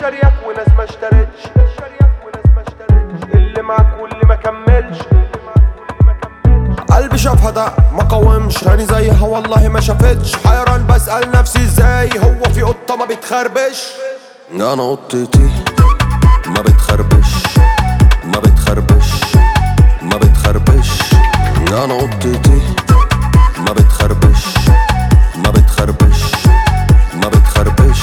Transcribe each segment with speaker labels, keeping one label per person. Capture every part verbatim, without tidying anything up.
Speaker 1: شاريك وناس ما اشترتش، ناس شاريك وناس ما اشترتش، اللي معاك واللي ما كملش، قلبي شافها ده ما قاومش، راني زيها والله ما شافتش، حيران بسأل نفسي ازاي هو في قطة ما بتخربش. انا قطتي ما بتخربش ما بتخربش ما بتخربش، انا قطتي ما بتخربش ما بتخربش ما بتخربش.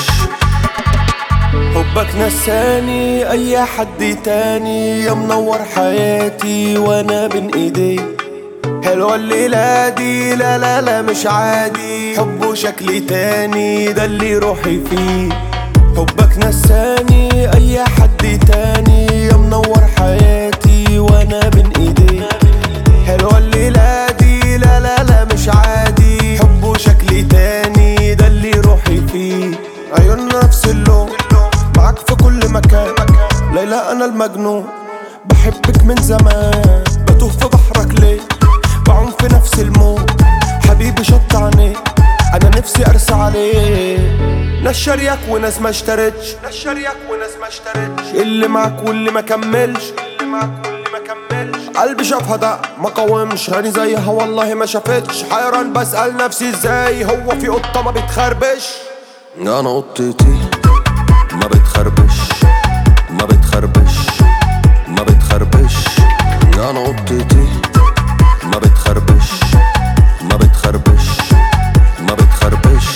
Speaker 1: حبك نساني اي حد تاني، يا منور حياتي وانا بين ايديك، حلوة الليلة دي لا لا لا مش عادي، حبه شكل تاني ده اللي روحي فيه. حبك نساني اي حد تاني، يا منور حياتي وانا بين ايديك، حلوة الليلة دي لا لا لا مش عادي، حبه شكل تاني ده اللي روحي فيه. عيوننا نفس اللون معاك في كل مكان، ليلى انا المجنون بحبك من زمان، بتوه في بحرك ليه بعوم في نفس الموج، حبيبي شط عينيك انا نفسي ارسى عليه. ناس شاريك وناس ما اشترتش، ناس شاريك وناس ما اشترتش، اللي معاك واللي ما كملش، اللي معاك واللي ما كملش. قلبي شافها ده ما قاومش، راني زيها والله ما شافتش، حيران بسأل نفسي ازاي هو في قطة ما بتخربش. انا قطتي ما بتخربش ما بتخربش ما بتخربش، انا قطتي ما بتخربش ما بتخربش ما بتخربش.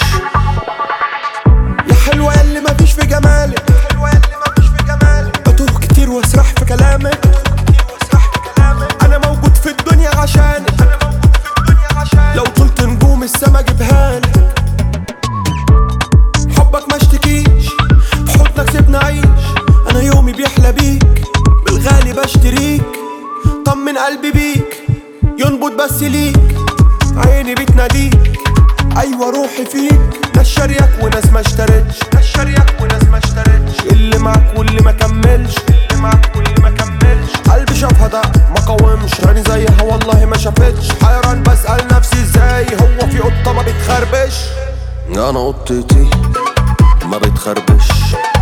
Speaker 1: يا حلوة ياللي مفيش في جمالك، حلوة ياللي مفيش في جمالك، بتوه كتير واسرح في كلامك، انا موجود في الدنيا عشانك، انا موجود في الدنيا عشانك، لو طلت نجوم السما جيبهالك. حبك ما اشتكيش في حضنك سيبني اعيش، انا يومي بيحلى بيك بالغالي بشتريك، طمن قلبي بيك ينبض بس ليك، عيني بتناديك ايوه روحي فيك. ناس شاريك وناس ما اشترتش، ناس شاريك وناس ما اشترتش، اللي معاك واللي ما كملش، اللي معاك واللي ما كملش. قلبي شافها ده ما قاومش، راني زيها والله ما شافتش، حيران بسأل نفسي ازاي هو في قطة ما بتخربش. انا قطتي ما بتخربش